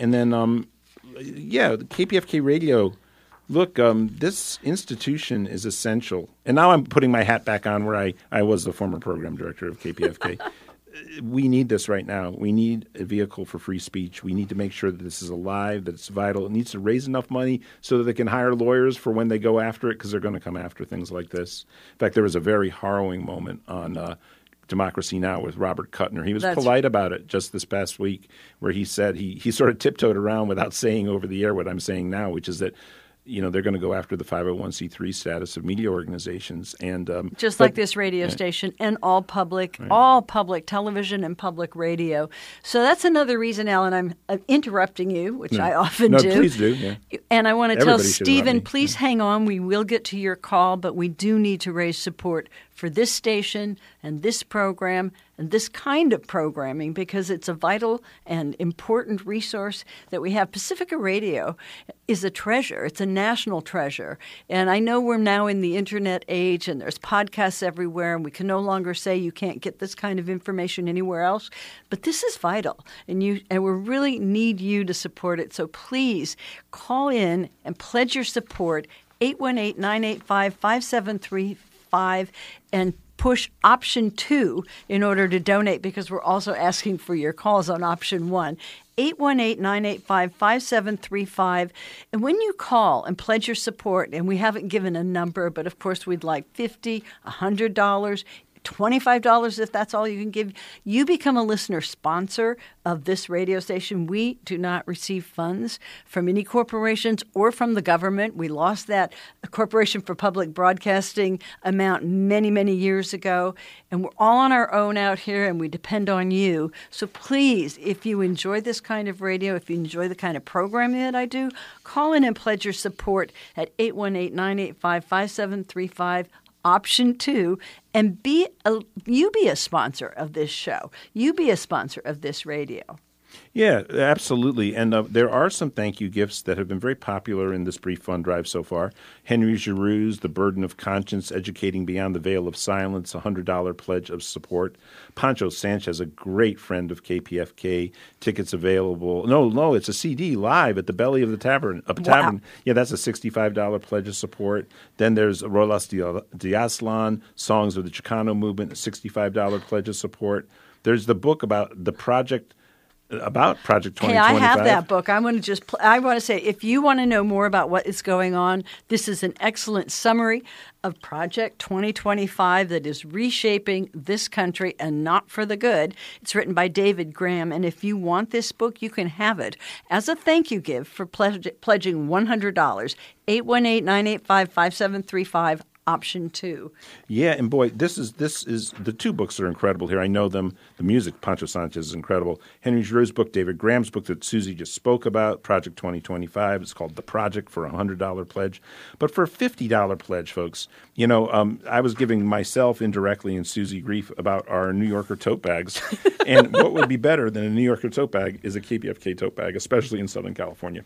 KPFK Radio. Look, this institution is essential. And now I'm putting my hat back on where I was the former program director of KPFK. We need this right now. We need a vehicle for free speech. We need to make sure that this is alive, that it's vital. It needs to raise enough money so that they can hire lawyers for when they go after it, because they're going to come after things like this. In fact, there was a very harrowing moment on Democracy Now! With Robert Kuttner. He was polite about it just this past week, where he said he sort of tiptoed around without saying over the air what I'm saying now, which is that they're going to go after the 501c3 status of media organizations, and
like this radio station and all public television and public radio. So that's another reason, Alan, I'm interrupting you, which I often do.
No, please do. Yeah.
And I want to tell Stephen, please hang on. We will get to your call, but we do need to raise support for this station and this program and this kind of programming, because it's a vital and important resource that we have. Pacifica Radio is a treasure. It's a national treasure. And I know we're now in the internet age and there's podcasts everywhere, and we can no longer say you can't get this kind of information anywhere else. But this is vital, and we really need you to support it. So please call in and pledge your support, 818-985-5735, and push option 2 in order to donate, because we're also asking for your calls on option 1. 818-985-5735. And when you call and pledge your support, and we haven't given a number, but of course we'd like $50, $100, $25 if that's all you can give. You become a listener sponsor of this radio station. We do not receive funds from any corporations or from the government. We lost that Corporation for Public Broadcasting amount many, many years ago. And we're all on our own out here, and we depend on you. So please, if you enjoy this kind of radio, if you enjoy the kind of programming that I do, call in and pledge your support at 818-985-5735. Option 2, and you be a sponsor of this show. You be a sponsor of this radio.
Yeah, absolutely. And there are some thank you gifts that have been very popular in this brief fund drive so far. Henry Giroux's The Burden of Conscience, Educating Beyond the Veil of Silence, $100 pledge of support. Pancho Sanchez, a great friend of KPFK, tickets available. No, it's a CD live at the Belly of the Tavern.
Wow.
Yeah, that's a $65 pledge of support. Then there's Rolas de Aslan, Songs of the Chicano Movement, a $65 pledge of support. There's the book about Project 2025.
Hey, I have that book. I want to say, if you want to know more about what is going on, this is an excellent summary of Project 2025 that is reshaping this country, and not for the good. It's written by David Graham, and if you want this book, you can have it as a thank you gift for pledging $100. 818-985-5735. Option 2.
Yeah, and boy, this is the two books are incredible here. I know them. The music, Pancho Sanchez, is incredible. Henry Giroux's book, David Graham's book that Susie just spoke about, Project 2025. It's called The Project for a $100 pledge. But for a $50 pledge, folks, I was giving myself indirectly and Susie grief about our New Yorker tote bags. And what would be better than a New Yorker tote bag is a KPFK tote bag, especially in Southern California.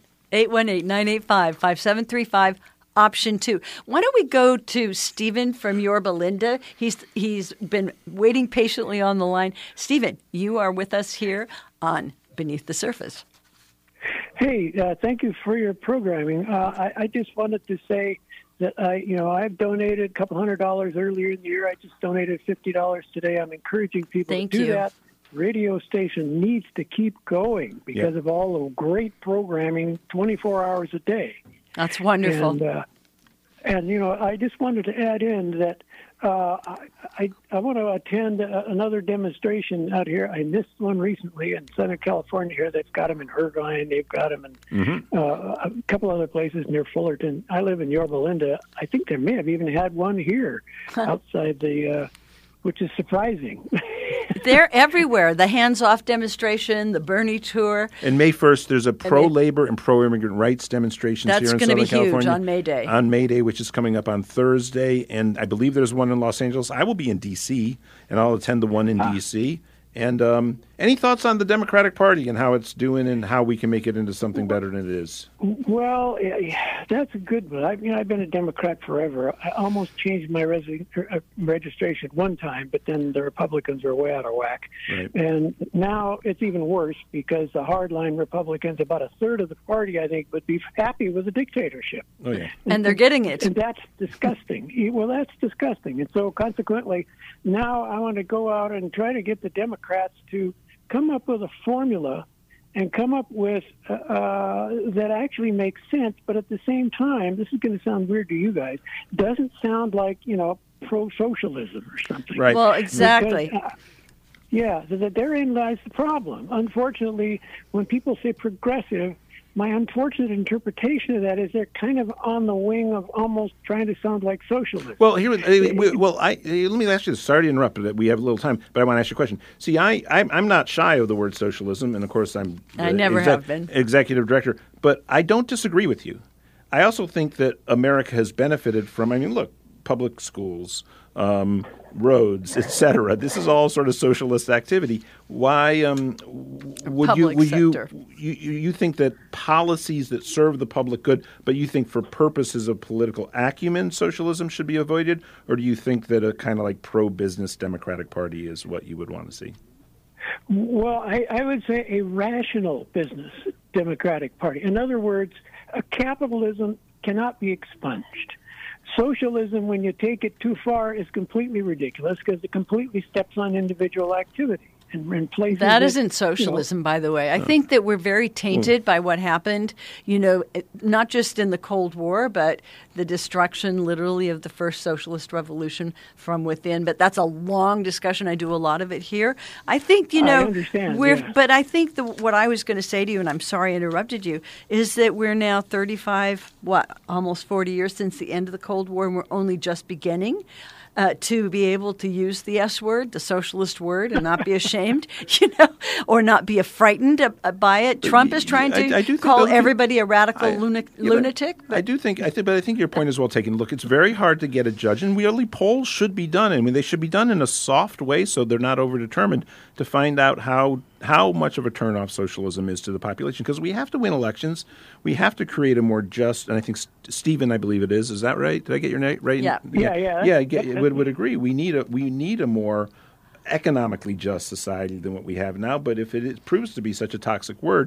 818-985-5735. Option 2. Why don't we go to Stephen from Yorba Linda? He's been waiting patiently on the line. Stephen, you are with us here on Beneath the Surface.
Hey, thank you for your programming. I just wanted to say that I've donated a couple $100 earlier in the year. I just donated $50 today. I'm encouraging people to do that. Radio station needs to keep going because of all the great programming 24 hours a day.
That's wonderful.
And, I just wanted to add in that I want to attend another demonstration out here. I missed one recently in Southern California here. They've got them in Irvine. They've got them in a couple other places near Fullerton. I live in Yorba Linda. I think they may have even had one here outside which is surprising.
They're everywhere. The hands-off demonstration, the Bernie tour.
And May 1st, there's a pro-labor and pro-immigrant rights demonstrations here in Southern California. That's going to be huge
on May Day.
On May Day, which is coming up on Thursday. And I believe there's one in Los Angeles. I will be in D.C., and I'll attend the one in D.C. And any thoughts on the Democratic Party and how it's doing and how we can make it into something better than it is?
Well, that's a good one. I've been a Democrat forever. I almost changed my registration one time, but then the Republicans are way out of whack.
Right.
And now it's even worse because the hardline Republicans, about a third of the party, I think, would be happy with a dictatorship.
Oh, yeah.
And they're getting it.
And that's disgusting. Well, that's disgusting. And so consequently, now I want to go out and try to get the Democrats to come up with a formula and come up with that actually makes sense, but at the same time, this is going to sound weird to you guys, doesn't sound like, pro-socialism or something.
Right.
Well, exactly.
Because, so that therein lies the problem. Unfortunately, when people say progressive, my unfortunate interpretation of that is they're kind of on the wing of almost trying to sound like socialism.
Well, let me ask you this. Sorry to interrupt, but we have a little time, but I want to ask you a question. See, I'm not shy of the word socialism, and of course I
never have been
executive director, but I don't disagree with you. I also think that America has benefited from, look, public schools, roads, etc. This is all sort of socialist activity. Why would you think that policies that serve the public good, but you think for purposes of political acumen, socialism should be avoided, or do you think that a kind of like pro-business Democratic Party is what you would want to see?
Well, I would say a rational business Democratic Party. In other words, capitalism cannot be expunged. Socialism, when you take it too far, is completely ridiculous because it completely steps on individual activity. And places
that isn't socialism, by the way. I think that we're very tainted by what happened, not just in the Cold War, but the destruction, literally, of the first socialist revolution from within. But that's a long discussion. I do a lot of it here. I think,
I understand,
but I think what I was going to say to you, and I'm sorry I interrupted you, is that we're now 35, almost 40 years since the end of the Cold War, and we're only just beginning. To be able to use the S word, the socialist word, and not be ashamed, or not be frightened by it. Trump is trying to call everybody a radical lunatic.
But I think your point is well taken. Look, it's very hard to get a judge, and really polls should be done. They should be done in a soft way so they're not overdetermined to find out how much of a turnoff socialism is to the population. Because we have to win elections. We have to create a more just, and I think Stephen, I believe it is that right? Did I get your name right?
Yeah.
Would agree. We need a more economically just society than what we have now. But if it proves to be such a toxic word,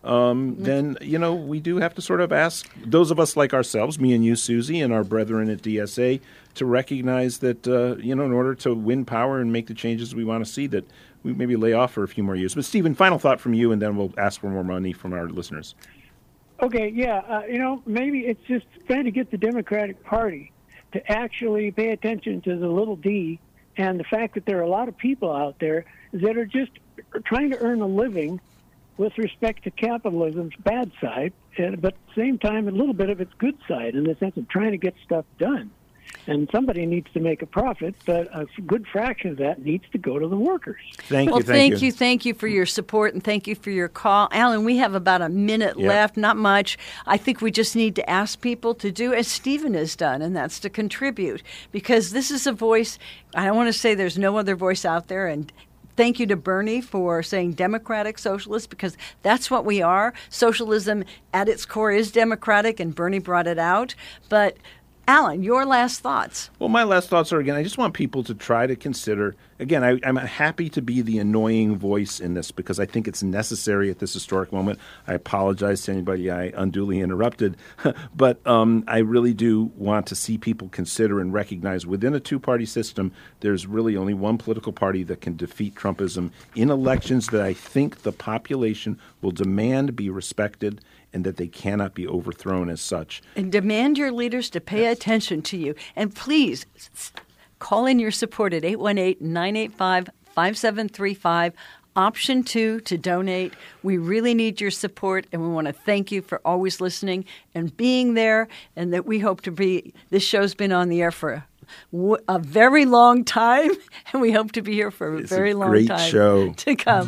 then we do have to sort of ask those of us like ourselves, me and you, Susie, and our brethren at DSA, to recognize that in order to win power and make the changes we want to see, that we maybe lay off for a few more years. But Stephen, final thought from you, and then we'll ask for more money from our listeners.
Okay, maybe it's just trying to get the Democratic Party to actually pay attention to the little d and the fact that there are a lot of people out there that are just trying to earn a living with respect to capitalism's bad side, but at the same time a little bit of its good side in the sense of trying to get stuff done. And somebody needs to make a profit, but a good fraction of that needs to go to the workers.
Thank you for your support, and thank you for your call. Alan, we have about a minute left, not much. I think we just need to ask people to do as Stephen has done, and that's to contribute, because this is a voice. I don't want to say there's no other voice out there, and thank you to Bernie for saying democratic socialist, because that's what we are. Socialism at its core is democratic, and Bernie brought it out. But Alan, your last thoughts.
Well, my last thoughts are, again, I just want people to try to consider, again, I'm happy to be the annoying voice in this because I think it's necessary at this historic moment. I apologize to anybody I unduly interrupted, but I really do want to see people consider and recognize within a two-party system, there's really only one political party that can defeat Trumpism in elections that I think the population will demand be respected and that they cannot be overthrown as such.
And demand your leaders to pay attention to you. And please call in your support at 818-985-5735. Option 2 to donate. We really need your support, and we want to thank you for always listening and being there, and that we hope to be, this show's been on the air for a very long time, and we hope to be here for a very long time
show
to come.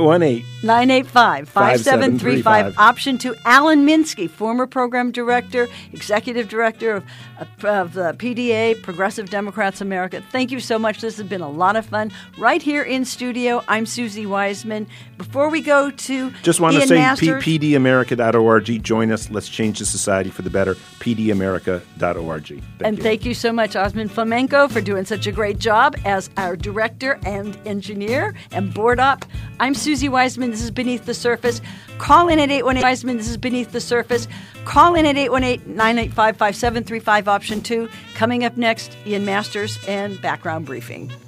818-985-5735.
Option 2, Alan Minsky, former program director, executive director of the PDA, Progressive Democrats America. Thank you so much. This has been a lot of fun. Right here in studio, I'm Susie Wiseman. Before we go to
just want
Ian
to say
Masters,
pdamerica.org. Join us. Let's change the society for the better. pdamerica.org.
Thank you so much, Osmond Flamenco, for doing such a great job as our director and engineer and board op. I'm Susie Wiseman. This is Beneath the Surface. Call in at 818 Wiseman. This is Beneath the Surface. Call in at 818-985-5735, option 2. Coming up next, Ian Masters and Background Briefing.